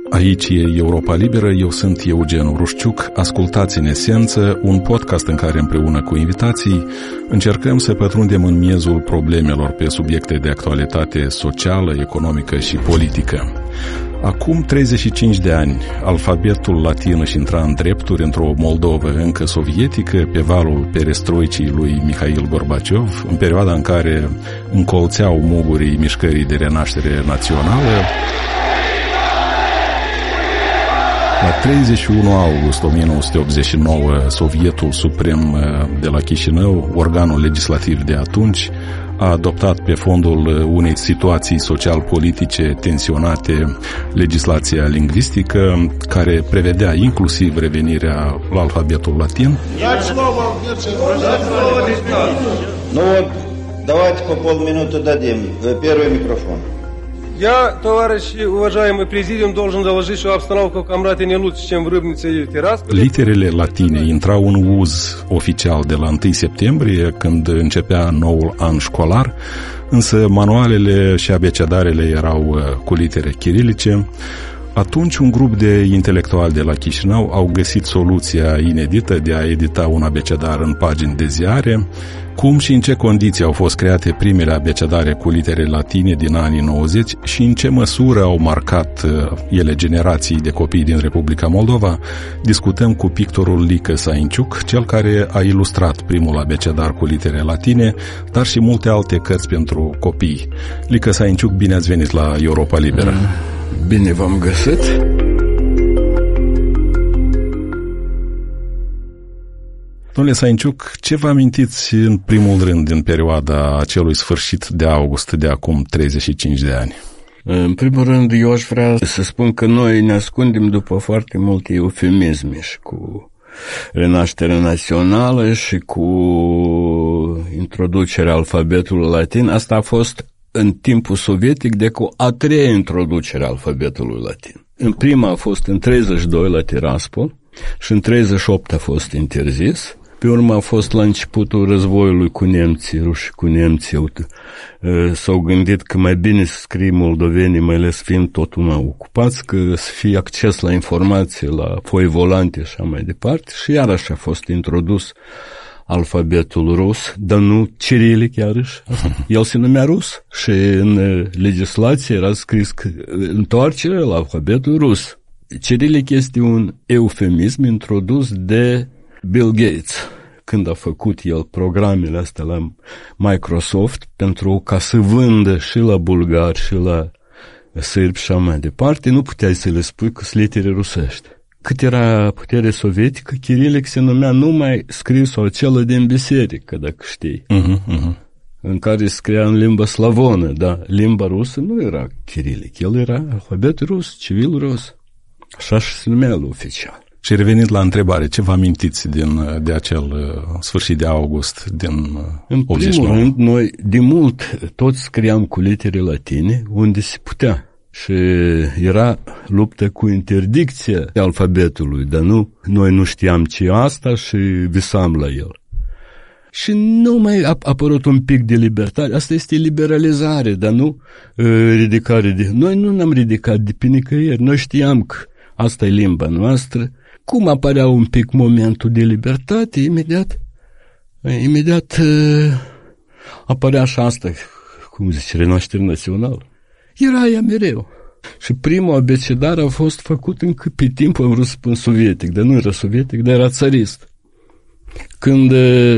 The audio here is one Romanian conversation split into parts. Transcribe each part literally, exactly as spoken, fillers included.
Aici e Europa Liberă, eu sunt Eugen Rușciuc. Ascultați În Esență, un podcast în care împreună cu invitații încercăm să pătrundem în miezul problemelor pe subiecte de actualitate socială, economică și politică. Acum treizeci și cinci de ani, alfabetul latin își intra în drepturi într-o Moldovă încă sovietică, pe valul perestroicii lui Mihail Gorbaciov, în perioada în care încolțeau mugurii mișcării de renaștere națională. La treizeci și unu august o mie nouă sute optzeci și nouă, Sovietul Suprem de la Chișinău, organul legislativ de atunci, a adoptat pe fondul unei situații social-politice tensionate legislația lingvistică, care prevedea inclusiv revenirea la alfabetul latin. Ну вот, давайте по полминуты дадим. Первый микрофон. Я, товарищи, уважаемый президиум, должен доложить, что обстановка в Камрате не лучше, чем в Рыбнице и Тирасполе. Literele latine intrau în uz oficial de la întâi septembrie, când începea noul an școlar, însă manualele și abecedarele erau cu litere chirilice. Atunci un grup de intelectuali de la Chișinău au găsit soluția inedită de a edita un abecedar în pagini de ziare. Cum și în ce condiții au fost create primele abecedare cu litere latine din anii nouăzeci și în ce măsură au marcat ele generații de copii din Republica Moldova, discutăm cu pictorul Lică Sainciuc, cel care a ilustrat primul abecedar cu litere latine, dar și multe alte cărți pentru copii. Lică Sainciuc, bine ați venit la Europa Liberă! Bine v-am găsit! Domnule Sainciuc, ce vă amintiți în primul rând din perioada acelui sfârșit de august de acum treizeci și cinci de ani? În primul rând, eu aș vrea să spun că noi ne ascundem după foarte multe eufemisme și cu renașterea națională și cu introducerea alfabetului latin. Asta a fost în timpul sovietic de cu a treia introducere a alfabetului latin. În prima a fost în treizeci și doi la Tiraspol și în treizeci și opt a fost interzis. Pe urmă a fost la începutul războiului cu nemții, rușii cu nemții. S-au gândit că mai bine să scrie moldovenii, mai ales fiind tot una ocupați, că să fie acces la informație, la foi volante și așa mai departe. Și iarăși a fost introdus alfabetul rus, dar nu cirilic iarăși. El se numea rus și în legislație era scris că întoarcere la alfabetul rus. Cirilic este un eufemism introdus de Bill Gates când a făcut el programele astea la Microsoft pentru ca să vândă și la bulgari și la sârbi și așa mai departe. Nu puteai să le spui că sunt litere rusești. Cât era putere sovietică, chirilic se numea numai scrisul acela din biserică, dacă știi, uh-huh, uh-huh. în care scria în limba slavonă, dar limba rusă nu era chirilic, el era alfabet rus, civil rus. Așa și se numea el oficial. Și revenind la întrebare, ce vă amintiți din, de acel uh, sfârșit de august din uh, În optzeci și nouă? primul rând, noi de mult toți scriam cu litere latine unde se putea. Și era luptă cu interdicția alfabetului, dar nu, noi nu știam ce e asta și visam la el. Și nu mai a apărut un pic de libertate, asta este liberalizare, dar nu uh, ridicare de... Noi nu ne-am ridicat de pe nicăieri, noi știam că asta e limba noastră. Cum apărea un pic momentul de libertate, imediat, imediat uh, apărea și asta, cum zice, renaștere națională. Era ea mereu. Și primul abecedar a fost făcut încă pe timpul, am vrut să spun sovietic, dar nu era sovietic, dar era țarist. Când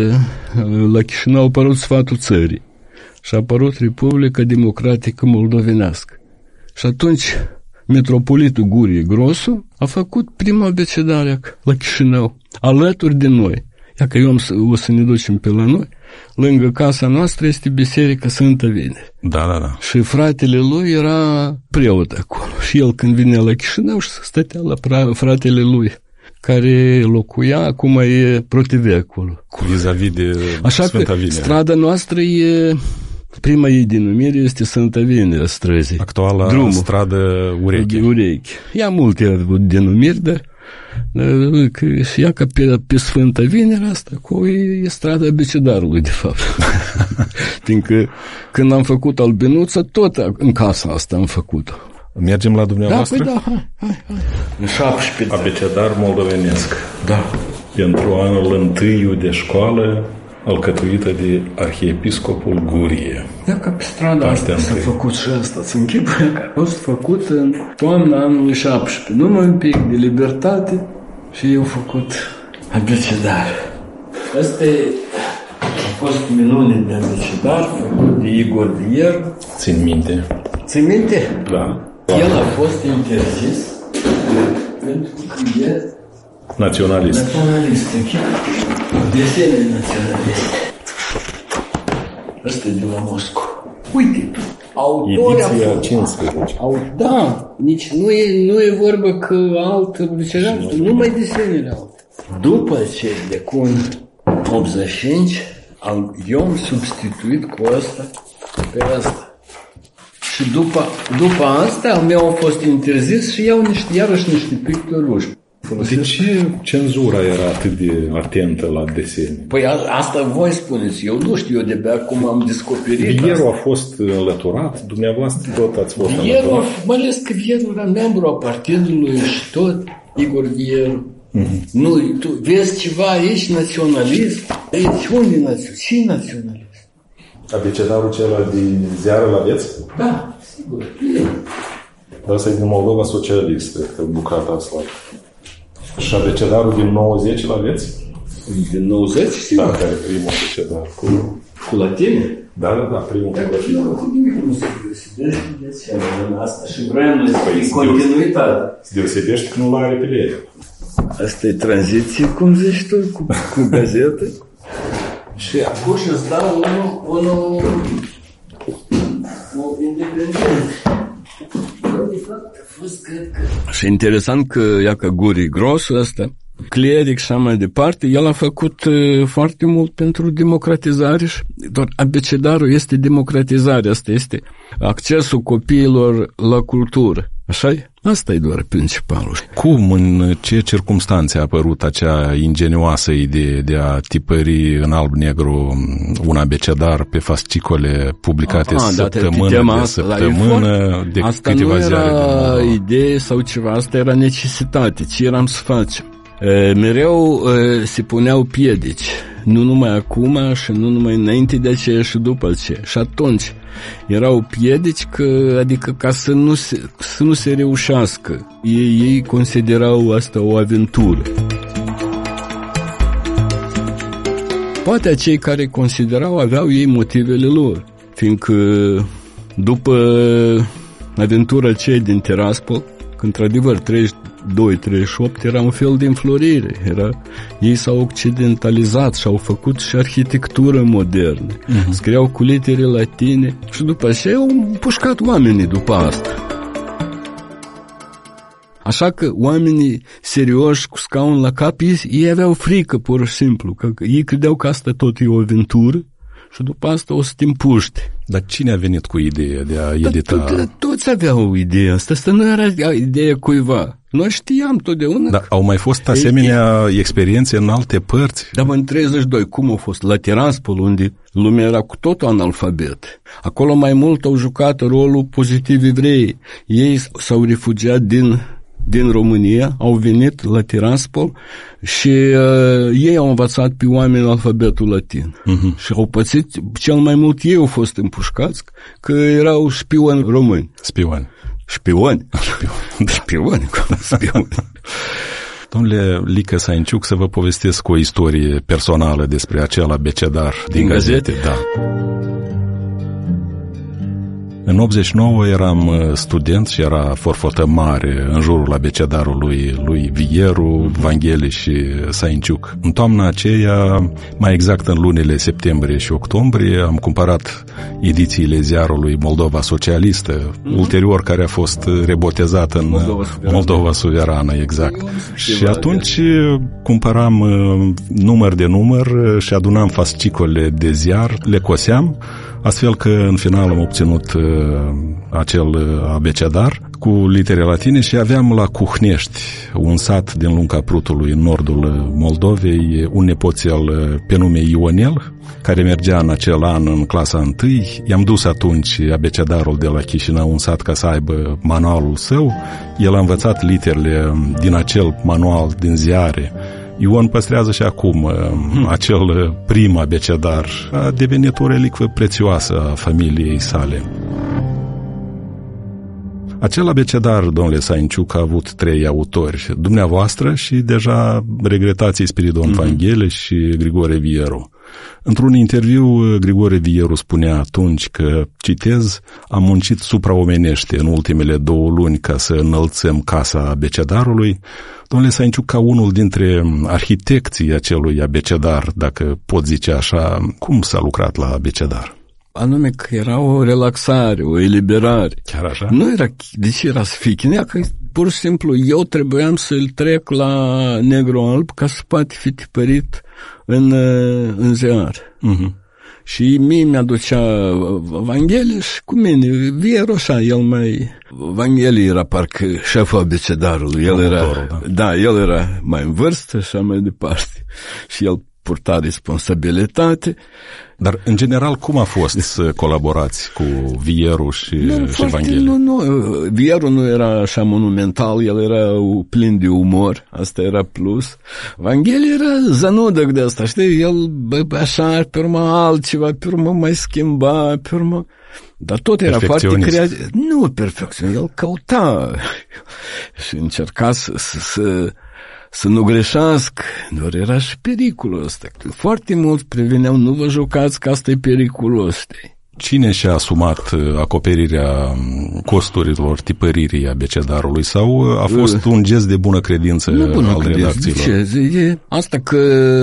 la Chișinău a apărut sfatul țării și a apărut Republica Democratică Moldovenească. Și atunci metropolitul Gurie Grosu a făcut prima abecedare la Chișinău, alături de noi. Ia că eu am să, o să ne ducem pe la noi. Lângă casa noastră este Biserica Sfântă Vineri. Da, da, da. Și fratele lui era preot acolo. Și el când vinea la Chișinău și stătea la fratele lui, care locuia, acum e Protivea acolo. Vis-a-vis de Așa Sfânta Vineri. Strada noastră e, prima ei denumire este Sfânta Vineri a străzii. Actuala Drumul. Stradă Ureche. Ureche. Ea multe denumiri, dar și ea ca pe, pe Sfânta Vineri asta cu e strada Abecedarului, de fapt. Fiindcă când am făcut albinuța, tot în casa asta am făcut. Mergem la dumneavoastră? Da, păi da, hai, hai, hai. În șaptesprezece. Abecedar moldovenesc. Da. Pentru anul întâiu de școală, alcătuită de arhiepiscopul Gurie. Da, ca pe strada asta s-a făcut și asta. Ți închipuie că a fost făcut în toamna anului șaptesprezece. Numai un pic de libertate și eu făcut abecedar. Asta a fost minune de abecedar, făcut de Igor Vier. Țin minte. Țin minte? Da. El a fost interzis pentru că e naționalist. Naționalist, desene naționaliste. Ăsta e de la Moscova. Uite, autorii ediția cincisprezece. Au, da, nici nu e, nu e vorba că alt abecedar, numai desenele alte. După ce de cu optzeci și cinci, am, eu am substituit cu asta pe asta. Și după, după asta, al meu a fost interzis și iau niște, iarăși niște picturi ruși. De ce cenzura era atât de atentă la desene? Păi a, asta voi spuneți, eu nu știu, eu de-abia acum am descoperit. Vierul a fost înlăturat, dumneavoastră tot ați fost Vierul, înlăturat? mai ales că Vierul era membru a partidului și tot, Igor Vierul. Mm-hmm. Nu, tu vezi ceva aici, naționalist? Aici, unde naționalist? Ce naționalist? Abecedarul acela din ziară l-aveți? Da, sigur. Dar ăsta e din Moldova Socialist, cred că bucata asta. Și abecedarul din nouăzeci l-aveți? Din nouăzeci, sigur. Da, care e primul abecedar. Cu, cu latine? Da, da, da, primul cu latine. Nu se deosebește de ce în asta și vrem păi, continuitate. Se deosebește că nu l-are pe ele. Asta e tranziție, cum zici tu, cu, cu gazete. Și acum îți dau unul, unul, unul independent. Și interesant că, ia că Gurii Grosul ăsta, cleric și așa mai departe, el a făcut uh, foarte mult pentru democratizare și doar abecedarul este democratizare, asta este accesul copiilor la cultură. Așa-i? Asta e doar principalul. Cum, în ce circumstanțe a apărut acea ingenioasă idee de a tipări în alb-negru un abecedar pe fascicole publicate a, săptămână tema, de săptămână, de asta câteva ziare? Asta nu era idee sau ceva, asta era necesitate. Ce eram să facem? E, mereu e, se puneau piedici. Nu numai acum și nu numai înainte de aceea și după aceea. Și atunci erau piedici, că, adică ca să nu se, să nu se reușească. Ei, ei considerau asta o aventură. Poate cei care considerau aveau ei motivele lor, fiindcă după aventura aceea din Tiraspol, că într-adevăr treizeci și doi treizeci și opt era un fel de înflorire. Era, ei s-au occidentalizat și au făcut și arhitectură modernă. Uh-huh. Scriau cu litere latine și după aceea au împușcat oamenii după asta. Așa că oamenii serioși cu scaun la cap, ei, ei aveau frică pur și simplu, că ei credeau că asta tot e o aventură și după asta o să te împuște. Dar cine a venit cu ideea de a edita? To- toți aveau ideea asta, asta nu era ideea cuiva. Noi știam totdeauna. Dar au mai fost asemenea e, experiențe în alte părți? Dar în treizeci și doi, cum a fost? La Tiraspol, unde lumea era cu totul analfabet. Acolo mai mult au jucat rolul pozitiv evrei. Ei s-au refugiat din... din România, au venit la Tiraspol și uh, ei au învățat pe oameni alfabetul latin. Uh-huh. Și au pățit, cel mai mult ei au fost împușcați, că erau șpioni români. Spioni. Șpioni? Șpioni. Șpioni. Șpioni. Domnule Lică Sainciuc, să vă povestesc o istorie personală despre acel abecedar din, din gazete. gazete. Da. În optzeci și nouă eram student și era forfotă mare în jurul abecedarului lui Vieru, Vangheli și Sainciuc. În toamna aceea, mai exact în lunile septembrie și octombrie, am cumpărat edițiile ziarului Moldova Socialistă, mm-hmm. ulterior care a fost rebotezată în Moldova Suverană, Moldova Suverană exact. Și atunci cumpăram număr de număr și adunam fascicole de ziar, le coseam, astfel că în final am obținut acel abecedar cu litere latine și aveam la Cuhnești, un sat din Lunca Prutului, în nordul Moldovei, un nepoțel pe nume Ionel, care mergea în acel an în clasa întâi. I-am dus atunci abecedarul de la Chișinău, un sat, ca să aibă manualul său. El a învățat literele din acel manual din ziare. Ion păstrează și acum hmm. acel prim abecedar. A devenit o relicvă prețioasă a familiei sale. Acel abecedar, domnule Sainciuc, a avut trei autori, dumneavoastră și deja regretații Spiridon mm-hmm. Vanghele și Grigore Vieru. Într-un interviu, Grigore Vieru spunea atunci că, citez, am muncit supraomenește în ultimele două luni ca să înălțăm casa abecedarului. Domnule Sainciuc, ca unul dintre arhitecții acelui abecedar, dacă pot zice așa, cum s-a lucrat la abecedar? Anume că era o relaxare, o eliberare. Chiar așa? Nu era, de ce era să fie chinea? Că pur și simplu eu trebuiam să-l trec la negru-alb ca să poate fi tipărit în, în ziar. Uh-huh. Și mie mi-aducea Vanghele și cu mine, Vieru așa, el mai... Vanghele era parcă șeful abecedarului, el era, da. da, el era mai în vârstă și așa mai departe. Și el purta responsabilitate. Dar, în general, cum a fost să colaborați cu Vieru și, nu, și Vanghele? Nu, nu, Vieru nu era așa monumental, el era plin de umor, asta era plus. Vanghele era zanudăc de asta, știi, el bă, așa, pe urmă altceva, pe urmă mai schimba, pe urmă... Dar tot era foarte creativ. Nu perfecționist, el căuta și încerca să... să, să să nu greșească, doar era și pericolul ăsta. Foarte mulți preveneau, nu vă jucați că asta e periculos. Cine și-a asumat acoperirea costurilor tipăririi abecedarului sau a fost un gest de bună credință bună al credință. redacțiilor? Ce? E asta că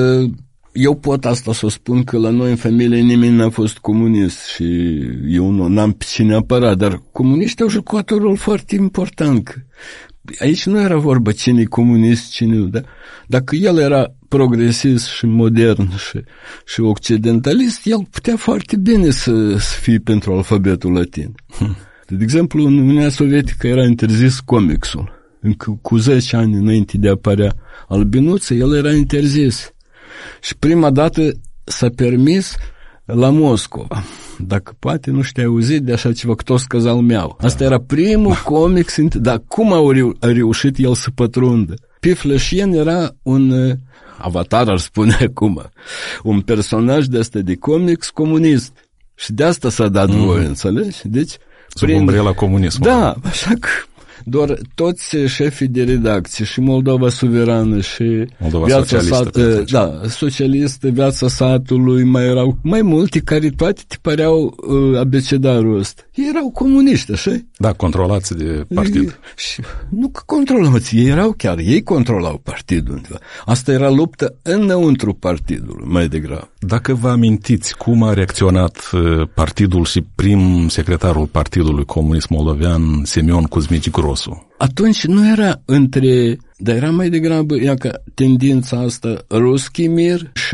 eu pot asta să o spun că la noi în familie nimeni n-a fost comunist și eu nu n-am pe cine apăra, dar comuniștii au jucat un rol foarte important. Aici nu era vorba cine e comunist, cine nu, da? Dacă el era progresist și modern și, și occidentalist, el putea foarte bine să, să fie pentru alfabetul latin. Hmm. De exemplu, în Uniunea Sovietică era interzis comicsul. Încă cu zece ani înainte de a apărea Albinuță, el era interzis. Și prima dată s-a permis la Moscova. Dacă poate nu știu, ai auzit de așa ceva, Кто сказал мяу. Asta era primul comic, dar cum a, reu- a reușit el să pătrundă? Pifleșien era un avatar, ar spune acum, un personaj de asta de comics comunist. Și de asta s-a dat mm. voie, înțelegi? Deci, sub prin... umbrela comunismului. Da, așa că doar toți șefii de redacție și Moldova Suverană și Moldova viața socialistă, sat, da, socialistă, viața satului, mai erau mai multe care toate tipăreau uh, abecedarul ăsta. Ei erau comuniști, așa? Da, controlați de partid. Și, nu că controlați, ei erau chiar, ei controlau partidul undeva. Asta era luptă înăuntru partidului, mai degrabă. Dacă vă amintiți cum a reacționat partidul și prim secretarul Partidului Comunist Moldovean, Semion Cuzmici Grosu? Atunci nu era între, dar era mai degrabă, ea că tendința asta, Ruski mir și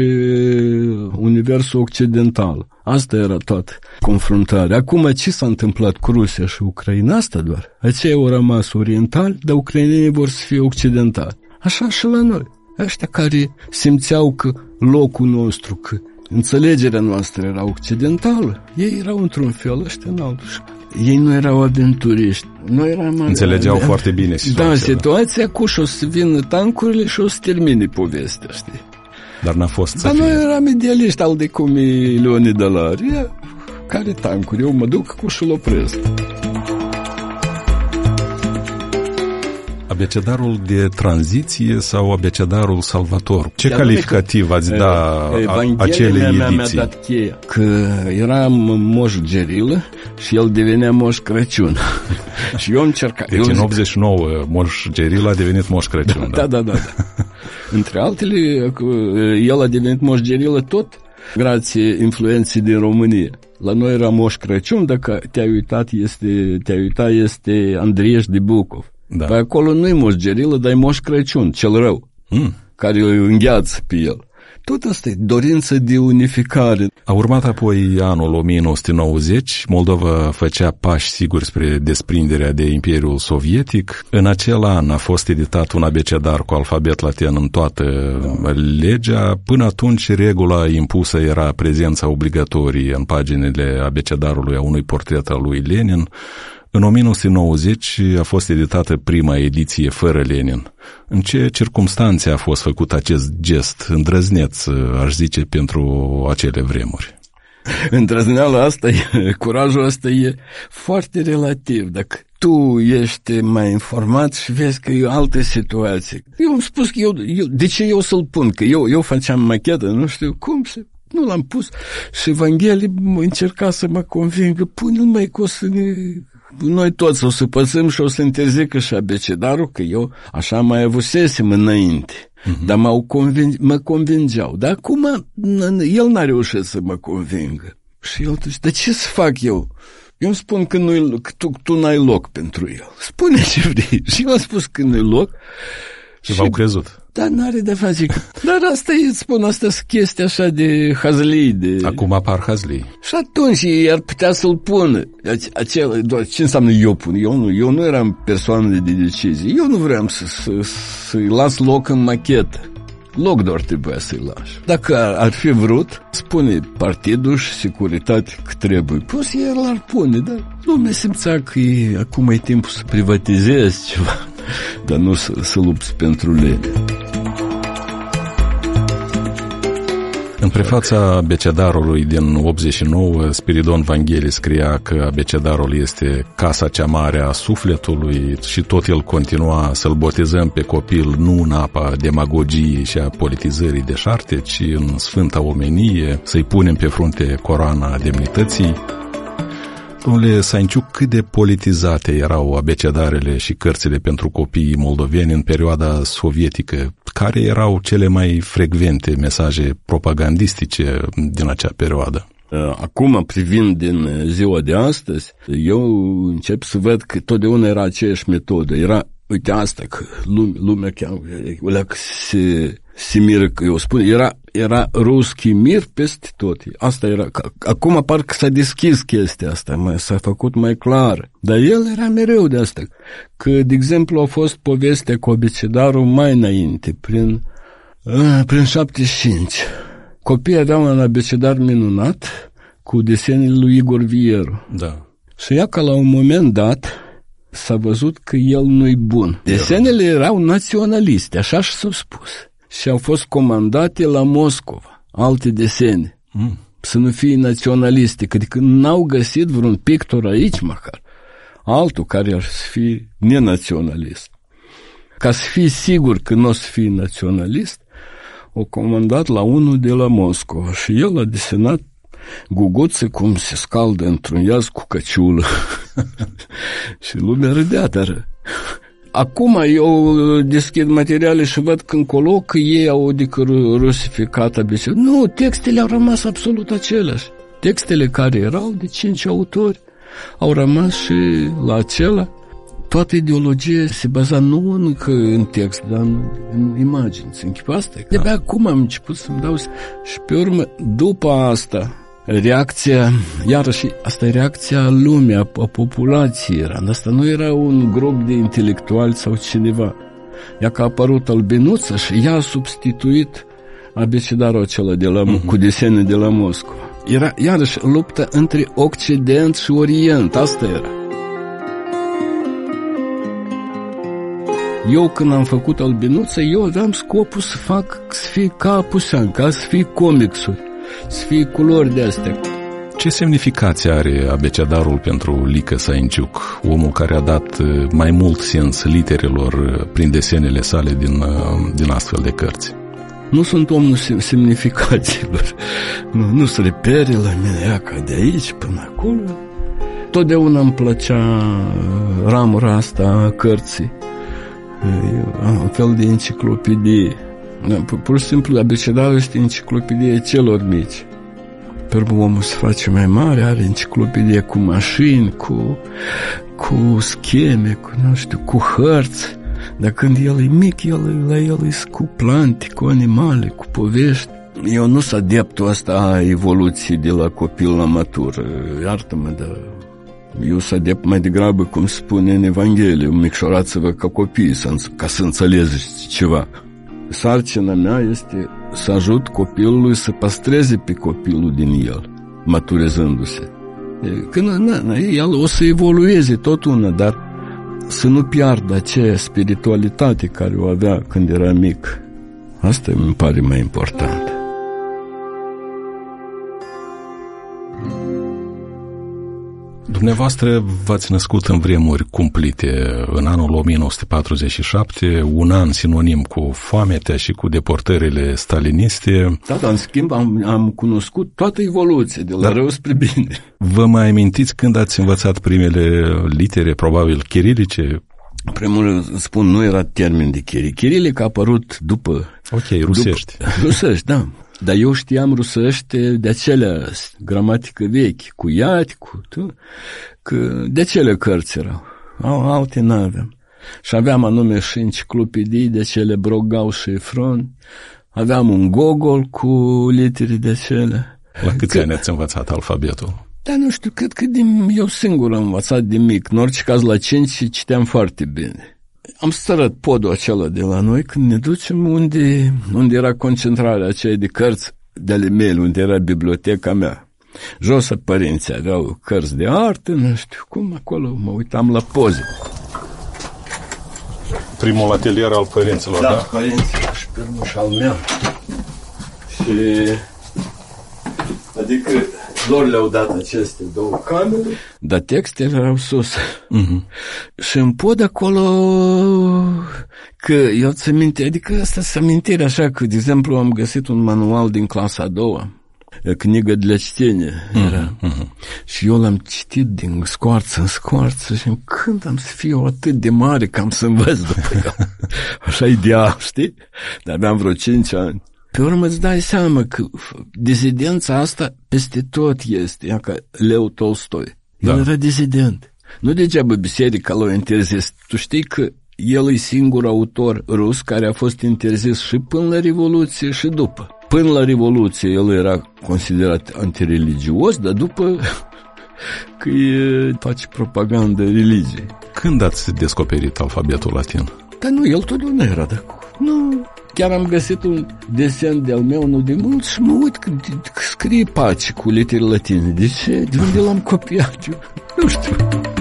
universul occidental. Asta era toată confruntarea. Acum ce s-a întâmplat cu Rusia și Ucraina? Asta doar. Aceia au rămas orientali, dar ucrainenii vor să fie occidentali. Așa și la noi. Ăștia care simțeau că locul nostru, că înțelegerea noastră era occidentală, ei erau într-un fel, ăștia în altul. Ei nu erau aventuriști. Noi eram înțelegeau de... foarte bine situația. Da, situația cu și o să vină tancurile și o să termine povestea, știi? Dar n-a fost Dar noi eram idealiști, al de cum e Leonid Dălar. Care tancuri? Eu mă duc cu și-l opresc. Abecedarul de tranziție sau abecedarul salvator? Ce de calificativ ați da acelei ediții? Mi-a dat cheia că era Moș Gerilă și el devenea Moș Crăciun. Și eu încercam. Deci eu în optzeci și nouă Moș Gerilă a devenit Moș Crăciun. Da, da, da. da, da. Între altele, el a devenit Moș Gerilă tot grație influenței din România. La noi era Moș Crăciun, dacă te-ai uitat, este, te-ai uitat, este Andrieș de Bucov. Da. Păi acolo nu-i Moș Gerilă, dar e Moș Crăciun, cel rău, mm. care îl îngheață pe el. Tot asta e dorință de unificare. A urmat apoi anul o mie nouă sute nouăzeci, Moldova făcea pași siguri spre desprinderea de Imperiul Sovietic. În acel an a fost editat un abecedar cu alfabet latin în toată legea. Până atunci, regula impusă era prezența obligatorie în paginile abecedarului a unui portret al lui Lenin. În o mie nouă sute nouăzeci a fost editată prima ediție fără Lenin. În ce circumstanțe a fost făcut acest gest îndrăzneț, aș zice, pentru acele vremuri? Îndrăzneala asta, e, curajul ăsta e foarte relativ. Dacă tu ești mai informat și vezi că e o altă situație. Eu am spus că eu, eu de ce eu să-l pun? Că eu, eu făceam machetă, nu știu cum să... Nu l-am pus. Și Evanghelie încerca să mă convingă, pune-l mai că o să ne... Noi toți o să păsăm și o să interzică și abecedarul, că eu așa mai avusesem înainte. Uh-huh. Dar m-au conving, mă convingeau. Dar acum el n-a reușit să mă convingă. Și el zice, de ce să fac eu? Eu îmi spun că, nu, că tu, tu n-ai loc pentru el. Spune ce vrei. Și eu am spus că nu-i loc. Și, și v-au crezut. Dar n-are de face. Dar asta e, spun, asta sunt chestii așa de hazlii. De... Acum apar hazlii. Și atunci ar putea să-l pună. Acela, doar, ce înseamnă eu pun? Eu nu, eu nu eram persoană de decizie. Eu nu vreau să, să, să-i las loc în machetă. Loc doar trebuia să-i lași. Dacă ar, ar fi vrut, spune partidul și securitate că trebuie. Plus el ar pune, dar lumea simțea că e, acum e timpul să privatizezi ceva. Dar nu să, să lupți pentru lege. În prefața abecedarului din optzeci și nouă, Spiridon Vangheli scria că abecedarul este casa cea mare a sufletului și tot el continua să-l botezăm pe copil nu în apa demagogiei și a politizării deșarte, ci în sfânta omenie, să-i punem pe frunte coroana demnității. Domnule Sainciuc, cât de politizate erau abecedarele și cărțile pentru copiii moldoveni în perioada sovietică? Care erau cele mai frecvente mesaje propagandistice din acea perioadă? Acum, privind din ziua de astăzi, eu încep să văd că totdeauna era aceeași metodă. Era, uite asta, că lume, lumea chiar se, se miră, că eu spun, era, era ruschi mir peste tot. Asta era, acum parcă s-a deschis chestia asta, mai, s-a făcut mai clar. Dar el era mereu de asta. Că, de exemplu, a fost povestea cu abecedarul mai înainte, prin, a, prin șaptezeci și cinci. Copiii aveau un abecedar minunat cu desenele lui Igor Vieru. Da. Și ea că la un moment dat s-a văzut că el nu-i bun. Desenele erau naționaliste, așa și s-au spus. Și au fost comandate la Moscova, alte desene, mm. să nu fie naționaliste, adică n-au găsit vreun pictor aici măcar, altul care ar să fie nenaționalist. Ca să fii sigur că nu o să fie naționalist, o comandat la unul de la Moscova și el a desenat guguță cum se scaldă într-un iaz cu căciulă. Și lumea râdea, dar... Acum eu deschid materiale și văd că încolo că ei au adică rusificat abecedul. Nu, textele au rămas absolut aceleași. Textele care erau de cinci autori au rămas și la acela. Toată ideologia se baza nu încă în text, dar în, în imagini. Se închipă asta. De-abia acum am început să-mi dau... Și pe urmă, după asta, reacția, iarăși, asta e reacția lumii, a, a populației era. Asta nu era un grup de intelectuali sau cineva. Ea că a apărut albinuță și ea a substituit abecedarul acela de la, uh-huh. cu desene de la Moscova. Era, iarăși, lupta între Occident și Orient. Asta era. Eu când am făcut albinuță, eu aveam scopul să fac, să fie ca Apusean, ca să fie comicsuri, să fie culori de astea. Ce semnificație are abecedarul pentru Lică Sainciuc, omul care a dat mai mult sens literelor prin desenele sale din, din astfel de cărți? Nu sunt omul semnificațiilor, nu, nu se repere la mine, ca de aici până acolo. Totdeauna îmi plăcea ramura asta a cărții. Un fel de enciclopedie. Pur și simplu, abecedarul este enciclopedie celor mici. Pe urmă, omul se face mai mare, are enciclopedie cu mașini, cu, cu scheme, cu, nu știu, cu hărți. Dar când el e mic, el, la el e cu plante, cu animale, cu povești. Eu nu sunt adeptul ăsta a evoluției de la copil la matur. Iartă-mă, dar eu sunt adept mai degrabă, cum spune în Evanghelie, micșorați-vă ca copii, ca să înțelegeți ceva. Sarcina mea este să ajut copilului să păstreze pe copilul din el, maturizându-se. Că na, na, el o să evolueze tot una, dar să nu piardă aceea spiritualitate care o avea când era mic. Asta mi pare mai important. Dumneavoastră v-ați născut în vremuri cumplite, în anul o mie nouă sute patruzeci și șapte, un an sinonim cu foametea și cu deportările staliniste. Da, dar în schimb am, am cunoscut toată evoluția, de la dar rău spre bine. Vă mai amintiți când ați învățat primele litere, probabil chirilice? Primul spun, nu era termen de chirilic. Chirilic a apărut după... Ok, rusești. După, rusești, da. Dar eu știam rusește de acelea gramatică vechi, cu iati, cu tu, că de acelea cărți erau. Alte n-aveam. Și aveam anume și enciclopedii de acele Brogau și Efron. Aveam un Gogol cu litere de acelea. La câți că... ani ați învățat alfabetul? Da, nu știu, cred că din, eu singur am învățat de mic. În orice caz, la cinci citeam foarte bine. Am stărat podul acela de la noi când ne ducem unde, unde era concentrarea aceea de cărți de ale mele, unde era biblioteca mea. Jos părinții aveau cărți de artă, nu știu cum, acolo mă uitam la poze. Primul atelier al părinților, da? Da, părinții și primul și al meu. Și... adică lor le-au dat aceste două camere, dar textele erau sus. Uh-huh. Și în pod acolo, că eu ți minte, adică asta să amintire așa, că, de exemplu, am găsit un manual din clasa a doua, Knigă de citenie era. Uh-huh. Și eu l-am citit din scoarță în scoarță și când am să fiu atât de mare că am să învăț după el. Așa ideal, știi? Dar aveam vreo cinci ani. Pe urmă îți dai seama că dizidența asta peste tot este, ea ca Leu Tolstoi. El da. Era dizident. Nu degeaba biserica l-a interzis. Tu știi că el e singurul autor rus care a fost interzis și până la Revoluție și după. Până la Revoluție el era considerat antireligios, dar după că e, face propagandă religiei. Când ați descoperit alfabetul latin? Dar nu, el totdeauna era de acolo. Nu, chiar am găsit un desen de-al meu nu de mult și mă uit că, că scrie pace cu litere latine. De ce? De unde l-am copiat eu? Nu știu.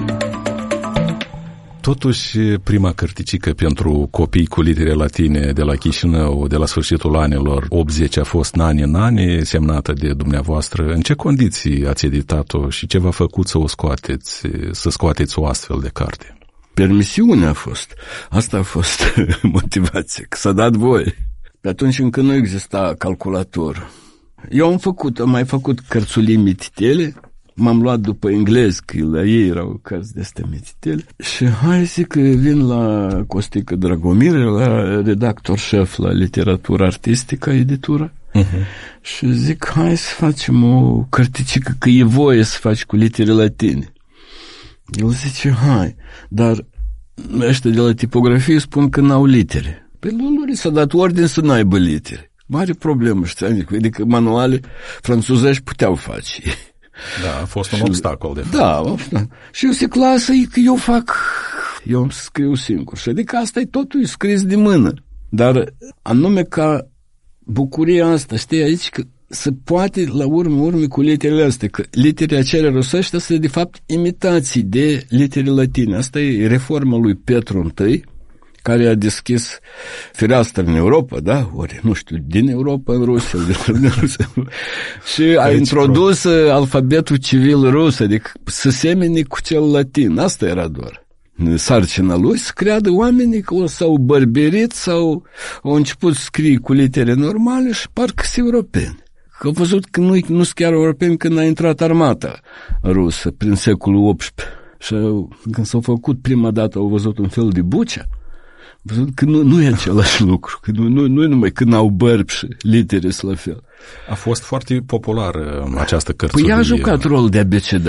Totuși, prima cărticică pentru copii cu litere latine de la Chișinău, de la sfârșitul anilor optzeci, a fost Nani Nani, semnată de dumneavoastră. În ce condiții ați editat-o și ce v-a făcut să o scoateți, să scoateți o astfel de carte? Permisiunea a fost. Asta a fost motivația, că s-a dat voie. Pe atunci încă nu exista calculator. Eu am făcut, am mai făcut cărțulii mititele, m-am luat după englez, că la ei erau cărți de-astea mititele, și hai zic că vin la Costică Dragomir, la redactor șef la literatură artistică, editura, uh-huh. Și zic, hai să facem o cărticică, că e voie să faci cu litere latine. El zice, hai, dar ăștia de la tipografie spun că n-au litere. Pe lor s-a dat ordine să n-aibă litere. Mare problemă, știi? Adică manuale franțuzești puteau face. Da, a fost un și, obstacol, de fapt. Da, obstacol. Și eu zic, lasă-i că eu fac, eu îmi scriu singur. Și adică asta e totul scris de mână. Dar anume ca bucuria asta, știi, aici că se poate la urmă, urmă cu literele astea, că literele acelea rusești sunt de fapt imitații de litere latine. Asta e reforma lui Petru I, care a deschis fereastră în Europa, da? Ori, nu știu, din Europa în Rusia, din Rusia. Și a aici introdus pro... alfabetul civil rus, adică să semene cu cel latin. Asta era doar sarcina lui, să creadă oamenii că o s-au bărberit sau au început să scrie cu litere normale și parcă sunt europeni. Că au văzut că nu, nu sunt chiar europeni când a intrat armata rusă prin secolul optsprezece. Și când s-au făcut prima dată, au văzut un fel de Bucea, au văzut că nu, nu e același lucru, că nu, nu, nu e numai când au bărbi și litere la fel. A fost foarte populară această cărțulie. Păi a jucat rol de abecedar.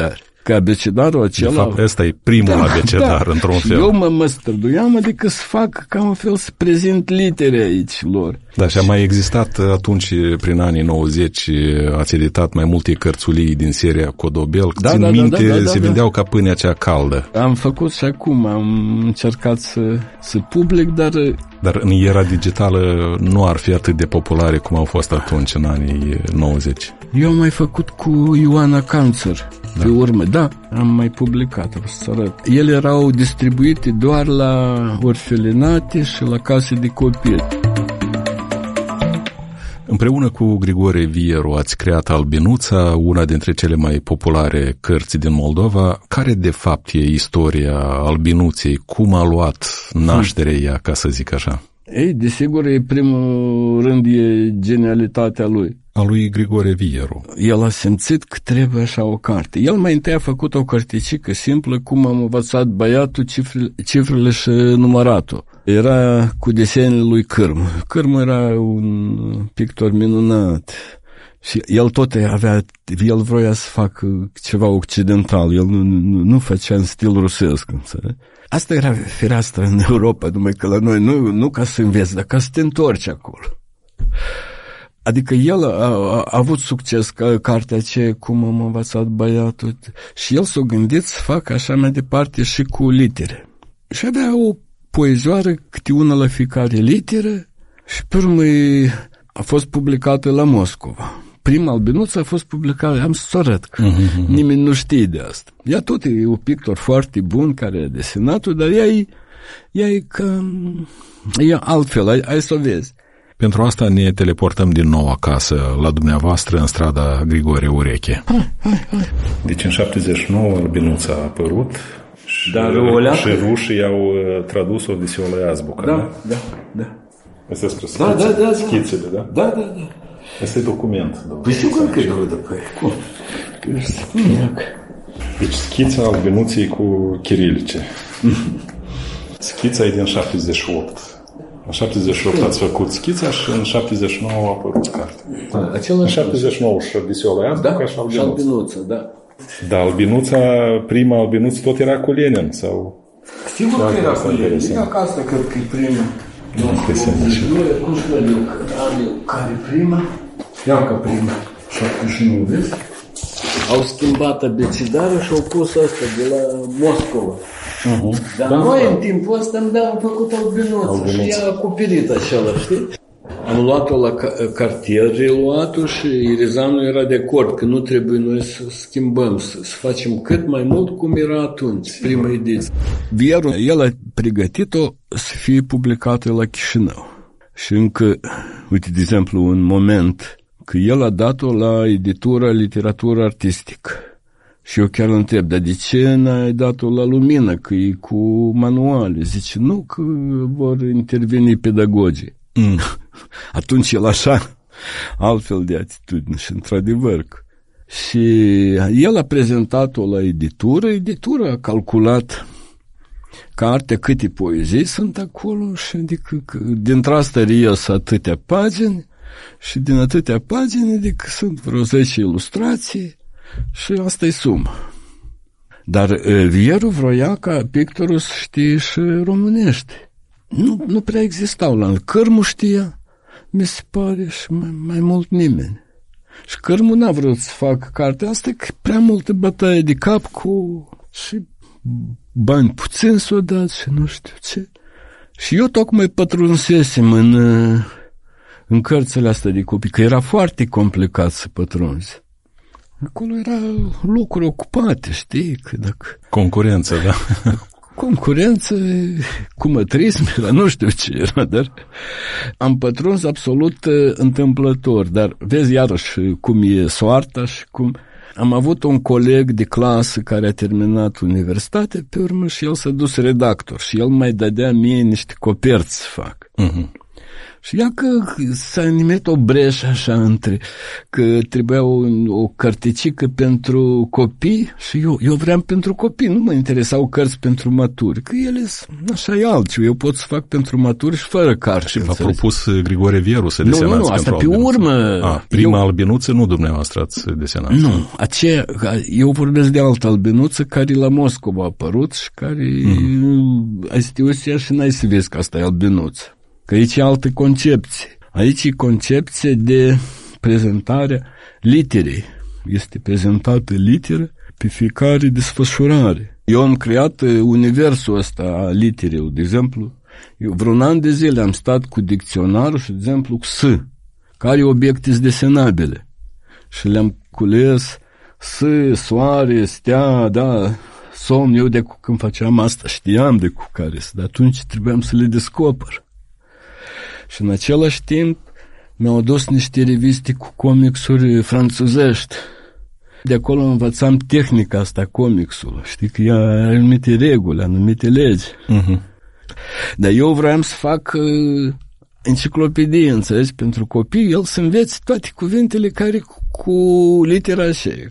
că abecedarul acela... De fapt, ăsta e primul da, abecedar, da. într-un fel. Eu mă, mă străduiam, adică să fac ca un fel să prezint litere aici lor. Da, și a mai existat atunci, prin anii nouăzeci, ați editat mai multe cărțulii din seria Codobel. Da, Țin da, minte, da, da, da, se da. vindeau ca pâinea cea caldă. Am făcut și acum, am încercat să, să public, dar... Dar în era digitală nu ar fi atât de populare cum au fost atunci, în anii nouăzeci. Eu am mai făcut cu Ioana Canțăr, da. pe urmă, da, am mai publicat, o să arăt. Ele erau distribuite doar la orfelinate și la case de copii. Împreună cu Grigore Vieru ați creat Albinuța, una dintre cele mai populare cărți din Moldova. Care de fapt e istoria Albinuței? Cum a luat nașterea ea, ca să zic așa? Ei, desigur, e primul rând e genialitatea lui. A lui Grigore Vieru. El a simțit că trebuie așa o carte. El mai întâi a făcut o carticică simplă, cum am învățat băiatul cifrele, cifrele și număratul. Era cu desenele lui Cârmă. Cârmă era un pictor minunat. Și el tot avea, el vroia să facă ceva occidental. El nu, nu, nu făcea în stil rusesc. Înțeleg? Asta era fereastra în Europa, numai că la noi nu, nu ca să înveți, dar ca să te întorci acolo. Adică el a, a, a avut succes ca cartea aceea, cum am învățat băiatul, și el s-a gândit să facă așa mai departe și cu litere. Și avea o poezioară, câte una la fiecare literă, și pe urmă a fost publicată la Moscova. Prima Albinuță a fost publicată, am să-ți arăt, că uh-huh. nimeni nu știe de asta. Ea tot e un pictor foarte bun care a desenat-o, dar ea e, ea e că e altfel, ai, ai să o vezi. Pentru asta ne teleportăm din nou acasă, la dumneavoastră, în strada Grigore Ureche. Hai, hai, hai. Deci în șaptezeci și nouă Albinuța a apărut și, Dar și rușii au tradus Odiseul la azbucă, da? Da, da, da. Astea sunt da, da, da, schițele, da? Da, da, da. Asta e document. Păi sigur că e document. Cum? Deci schița Albinuței cu chirilice. Schița e din șaptezeci și opt. În șaptezeci și opt ați făcut schița și în șaptezeci și nouă a apărut cartea. În șaptezeci și nouă și Odiseul la azbucă da, și Albinuța. Albinuța, da. Da, Albinuța, prima Albinuță tot era cu Lenin, sau... Sigur că era cu Lenin. Eu acasă cred că e prima. Nu, impresionant. Cum spune eu, care e prima? Ia ca prima. șaptezeci și nouă, vezi? Au schimbat abecedarul și au pus asta de la Moscova. Uh-huh. Dar da, noi da. În timpul ăsta am făcut Albinuță și ea a acoperit așa, știi? Am luat-o la cartier, reluat-o și Irizanul era de acord că nu trebuie noi să schimbăm, să, să facem cât mai mult cum era atunci, prima ediție. Vieru, el a pregătit-o să fie publicată la Chișinău. Și încă, uite, de exemplu, un moment că el a dat-o la editura Literatură Artistică. Și eu chiar îl întreb, dar de ce n-ai dat-o la Lumină, că e cu manuale? Zice, nu, că vor interveni pedagogii. Mm. Atunci el așa, altfel de atitudine și într-adevăr. Și el a prezentat-o la editură, editura a calculat cartea, câte poezii sunt acolo și adică dintre asta reies atâtea pagini și din atâtea pagini adică sunt vreo zece ilustrații și asta e sumă. Dar Vieru vroia ca pictorul să știe și românește. Nu, nu prea existau la Cârmu știa, mi se pare, și mai, mai mult nimeni. Și Cârmu n-a vrut să facă cartea asta, că prea multă bătaie de cap cu și bani puțin s-o dat și nu știu ce. Și eu tocmai pătrunsesem în, în cărțile astea de copii, că era foarte complicat să pătrunzi. Acolo era lucruri ocupate, știi? Că dacă... Concurență, da. Concurență, cumătrism, nu știu ce era, dar am pătruns absolut uh, întâmplător, dar vezi iarăși cum e soarta și cum... Am avut un coleg de clasă care a terminat universitatea, pe urmă și el s-a dus redactor și el mai dădea mie niște coperți să fac. Uh-huh. Și ia că s-a nimerit o breșă așa între, că trebuia o, o cărticică pentru copii și eu, eu vreau pentru copii, nu mă interesau cărți pentru maturi, că ele așa e altceva, eu pot să fac pentru maturi și fără carte. Și v-a propus Grigore Vieru să desenați nu, nu, asta pentru pe albinuță. urmă. A, prima eu, albinuță nu dumneavoastră ați desenat. Nu, aceea, eu vorbesc de altă albinuță care la Moscova a apărut și care mm. este o și n-ai să vezi că asta e albinuță. Că aici e altă concepție. Aici e concepție de prezentarea literei. Este prezentată literă pe fiecare desfășurare. Eu am creat universul ăsta a literei. De exemplu, eu vreun an de zile am stat cu dicționarul și, de exemplu, cu S, care obiecte sunt desenabile. Și le-am cules S, soare, stea, da, somn. Eu de cu când făceam asta știam de cu care sunt, dar atunci trebuiam să le descoper. Și în același timp mi-au adus niște reviste cu comicsuri franțuzești. De acolo învățam tehnica asta comicsului. Știi că ea are anumite reguli, anumite legi. Uh-huh. Dar eu vreau să fac uh, enciclopedie, înțelegi, pentru copii, el să învețe toate cuvintele care cu, cu litera aceea.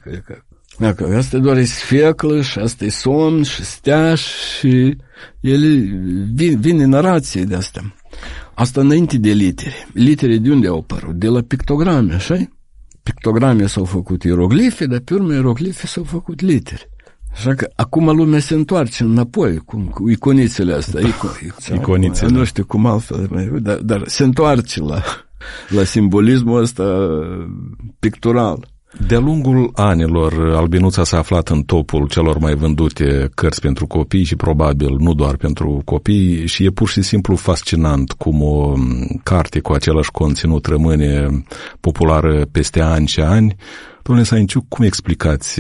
Dacă asta doar e sfeclă și asta e somn și stea și ele vin, vine narație de asta. Asta înainte de litere. Litere de unde au apărut? De la pictograme, așa? Pictograme s-au făcut ieroglife, dar pe urmă ieroglife s-au făcut litere. Așa că acum lumea se întoarce înapoi cu, cu iconițele astea. Ico, iconițele. Nu știu cum altfel, dar, dar se întoarce la, la simbolismul ăsta pictural. De-a lungul anilor, albinuța s-a aflat în topul celor mai vândute cărți pentru copii și probabil nu doar pentru copii și e pur și simplu fascinant cum o carte cu același conținut rămâne populară peste ani și ani. Domnule Sainciuc, cum explicați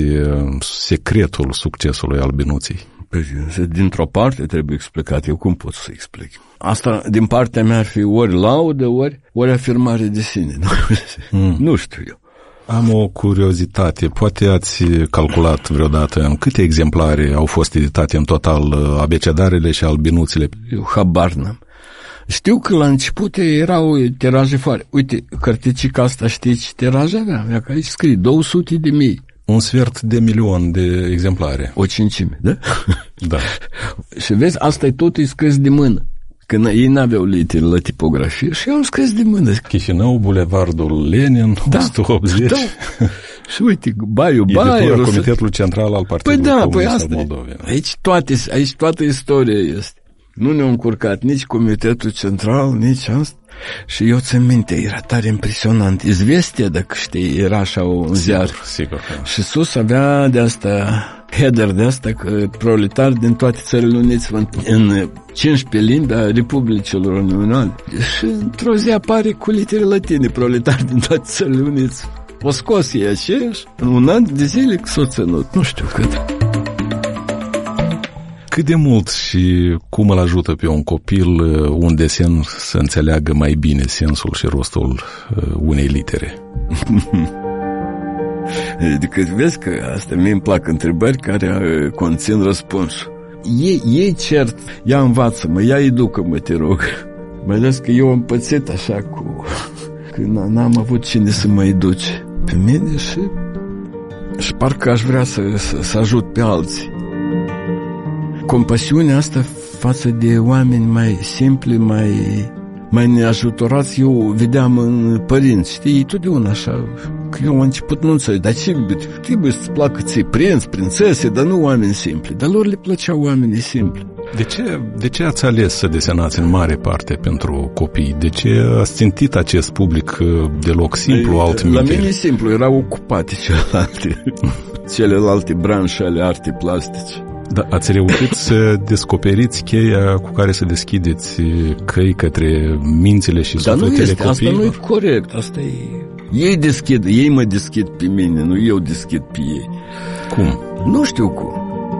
secretul succesului albinuței? Dintr-o parte trebuie explicat, eu cum pot să explic? Asta din partea mea ar fi ori laudă, ori, ori afirmare de sine. Mm. Nu știu eu. Am o curiozitate. Poate ați calculat vreodată în câte exemplare au fost editate în total abecedarele și albinuțele? Eu habar n-am. Știu că la început erau tiraje foarte. Uite, cărticica asta, știi ce tiraj avea? Avea că aici scrie două sute de mii. Un sfert de milion de exemplare. O cincime, da? Da. Și vezi, asta e totul scris de mână. Când ei n-aveau litere la tipografie și eu am scris de mână. Chișinău, Bulevardul Lenin, da, o sută optzeci. Da. Și uite, Baiu, Baiu. Editura Comitetului Central al Partidului păi da, Comunist păi al Moldovei. Aici, toate, aici toată istoria este. Nu ne-a încurcat nici Comitetul Central, nici asta. Și eu țin minte, era tare impresionant. Izvestia, dacă știi, era așa un ziar. Sigur, sigur. Da. Și sus avea de asta, header de asta, că proletari din toate țările unite în cincisprezece limbi a Republicilor Unionale. Și într-o zi apare cu litere latine, proletari din toate țările unite. O scos ei aceeași, în un an de zile că s-o ținut, nu știu cât. Cât de mult și cum îl ajută pe un copil un desen să înțeleagă mai bine sensul și rostul unei litere? Adică vezi că asta mie îmi plac întrebări care conțin răspunsul. Ei, ei cert, ia învață-mă, ia educă-mă, te rog. Mai ales că eu am pățit așa cu... că n-am avut cine să mă educe pe mine și... și parcă aș vrea să, să, să ajut pe alții. Compasiunea asta față de oameni mai simpli, mai, mai neajutorați, eu vedeam în părinți, știi, totdeauna așa, că eu am început nu înțeleg, dar ce trebuie să-ți placă ție prinți, prințese, dar nu oameni simpli, dar lor le plăceau oamenii simpli. De ce, de ce ați ales să desenați în mare parte pentru copii? De ce ați țintit acest public deloc simplu, altminte? La mine e simplu, erau ocupate celelalte, celelalte branșe ale artei plastice. Da, ați reușit să descoperiți cheia cu care să deschideți căi către mințile și sufletele copiilor? Dar asta nu e corect, asta e... Ei deschid, ei mă deschid pe mine, nu eu deschid pe ei. Cum? Nu știu cum.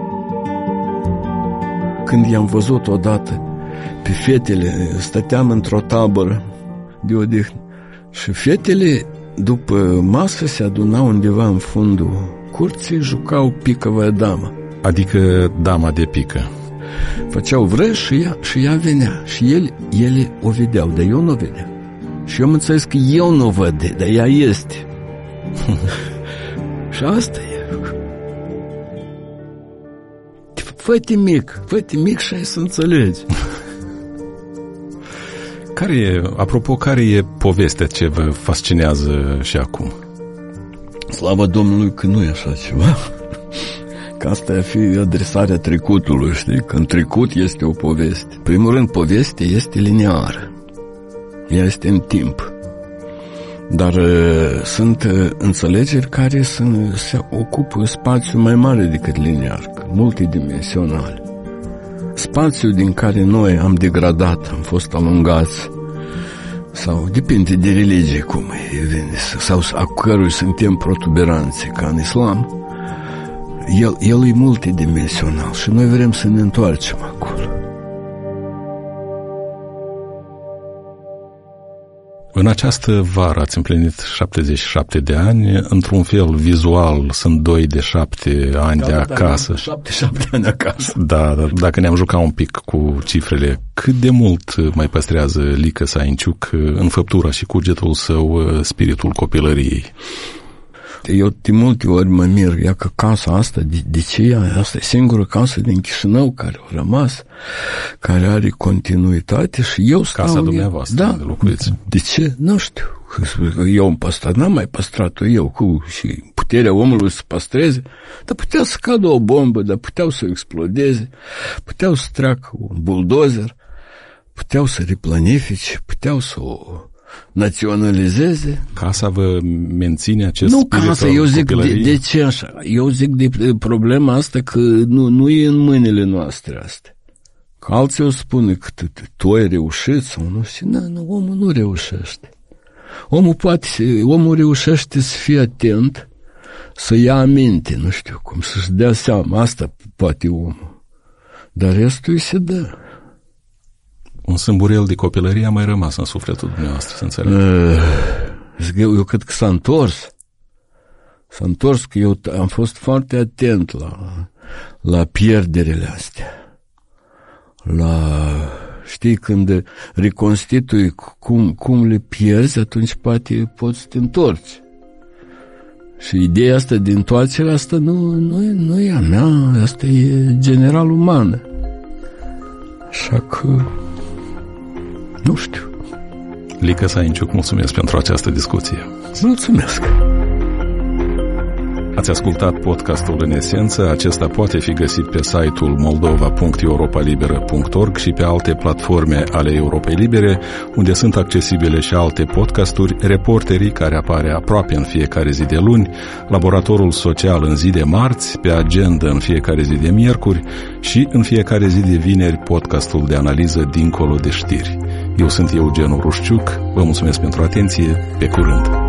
Când i-am văzut odată pe fetele, stăteam într-o tabără de odihnă și fetele după masă se adunau undeva în fundul curții, jucau pică-vă damă. Adică dama de pică. Făceau vrăj și ea, și ea venea. Și ele, ele o vedeau, dar eu nu o vedeam. Și eu am înțeles că eu nu văd, dar ea este. Și asta e. Fă-te mic, fă-te mic și ai să înțelegi. Care e, apropo, care e povestea ce vă fascinează și acum? Slavă Domnului că nu e așa ceva. Că asta ar fi adresarea trecutului, știi? Că în trecut este o poveste. Primul rând, povestea este lineară. Ea este în timp. Dar uh, sunt uh, înțelegeri care sunt, se ocupă spațiu mai mare decât linear, multidimensional. Spațiul din care noi am degradat, am fost alungați, sau depinde de religie cum e, sau a cărui suntem protuberanți, ca în islam, el, el e multidimensional și noi vrem să ne întoarcem acolo. În această vară ați împlinit șaptezeci și șapte de ani, într-un fel vizual sunt doi de șapte ani da, de acasă. Da, șapte, șapte ani acasă. Da, dar dacă ne-am jucat un pic cu cifrele, cât de mult mai păstrează Lică Sainciuc în făptura și cugetul său spiritul copilăriei? Eu de multe ori mă mir, ia că casa asta, de, de ce e? Asta e singura casă din Chișinău care a rămas, care are continuitate și eu stau... Casa dumneavoastră, da, de locuiți. De ce? Nu știu. Eu am păstrat, n-am mai păstrat-o eu cu și puterea omului să păstreze, dar putea să cadă o bombă, dar puteau să explodeze, puteau să treacă un buldozer, puteau să replanifice, puteau să o naționalizeze. Casa vă menține acest nu spirit casa, al eu zic de, copilăriei? de ce așa? Eu zic de problema asta că nu, nu e în mâinile noastre asta. Că alții o spune că tu, tu ai reușit sau nu știu. Nu, nu, omul nu reușește. Omul poate, omul reușește să fie atent, să ia aminte, nu știu cum, să-și dea seama. Asta poate omul. Dar restul îi se dă. Un sâmburel de copilărie a mai rămas în sufletul dumneavoastră, să înțeleg. Uh, eu, eu cred că s-a întors. S-a întors că eu am fost foarte atent la, la pierderile astea. La, știi, când reconstitui cum, cum le pierzi, atunci poate poți să te întorci. Și ideea asta de întoarcere, asta nu, nu, e, nu e a mea, asta e general umană. Așa că nu știu. Lică Sainciuc, mulțumesc pentru această discuție. Mulțumesc. Ați ascultat podcastul În Esență. Acesta poate fi găsit pe site-ul moldova punct europa liberă punct org și pe alte platforme ale Europei Libere, unde sunt accesibile și alte podcasturi, Reporterii, care apare aproape în fiecare zi de luni, Laboratorul Social în zi de marți, pe Agenda în fiecare zi de miercuri și în fiecare zi de vineri podcastul de analiză Dincolo de știri. Eu sunt Eugen Urușciuc, vă mulțumesc pentru atenție, pe curând!